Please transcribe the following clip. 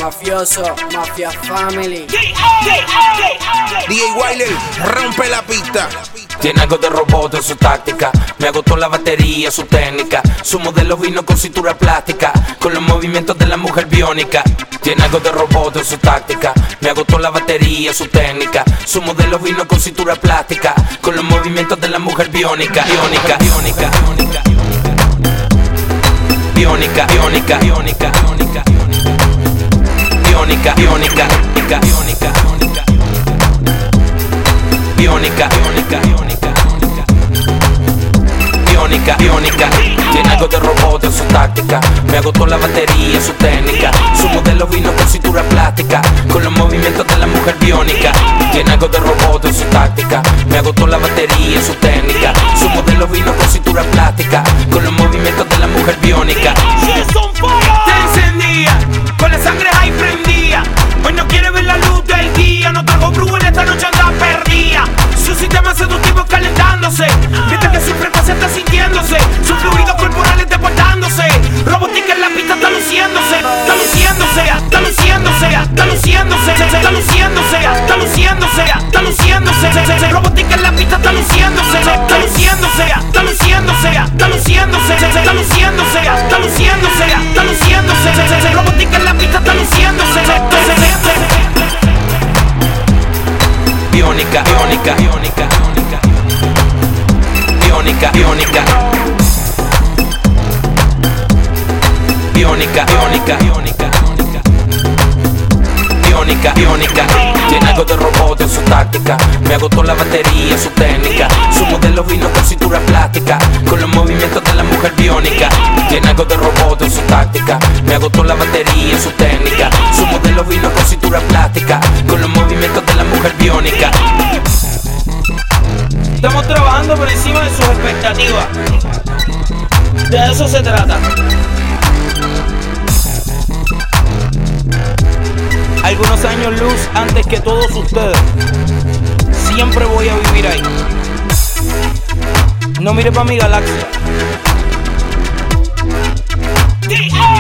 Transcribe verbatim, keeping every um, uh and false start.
mafioso, Mafia Family. D J Wiley, rompe la pista. Tiene algo de robot en su táctica. Me agotó la batería, su técnica. Su modelo vino con cintura plástica, con los movimientos de la mujer biónica. Tiene algo de robot en su táctica. Me agotó la batería, su técnica. Su modelo vino con cintura plástica, con los movimientos de la mujer biónica. Biónica, biónica, biónica. Biónica, biónica, biónica, biónica. Biónica, biónica, biónica, biónica. Biónica, biónica, biónica, biónica, biónica. Tiene algo de robot en su táctica. Me agotó la batería, su técnica. Su modelo vino con cintura plástica, con los movimientos de la mujer biónica. Tiene algo de robot en su táctica. Me agotó la batería, su técnica. Su modelo vino con cintura plástica, con los movimientos de la mujer biónica. Te encendía, con la sangre ahí prendía. Hoy no quiere ver la luz del día. No trago brujo en esta noche anda perdida. Su sistema seductivo calentándose, mientras que su frecuencia está sintiéndose, sus fluidos corporales desbordándose. Robótica en la pista está luciéndose, está luciéndose, está luciéndose, está luciéndose, está luciéndose, está luciéndose, está luciéndose. Robótica en la pista está luciéndose, está luciéndose, está luciéndose, está luciéndose, está luciéndose, está luciéndose, está luciéndose. Robótica en la pista está luciéndose. Biónica, biónica, biónica, biónica, biónica, biónica, biónica, biónica, biónica, biónica. Tiene algo de robot en su táctica. Me agotó la batería, su técnica. Su modelo vino con cintura plástica, con los movimientos de la mujer biónica. Tiene algo de robot en su táctica. Me agotó la batería, su técnica. Su modelo vino con cintura plástica, con los movimientos de la mujer biónica. Estamos trabajando por encima de sus expectativas. De eso se trata. Algunos años luz antes que todos ustedes. Siempre voy a vivir ahí. No mire pa' mi galaxia.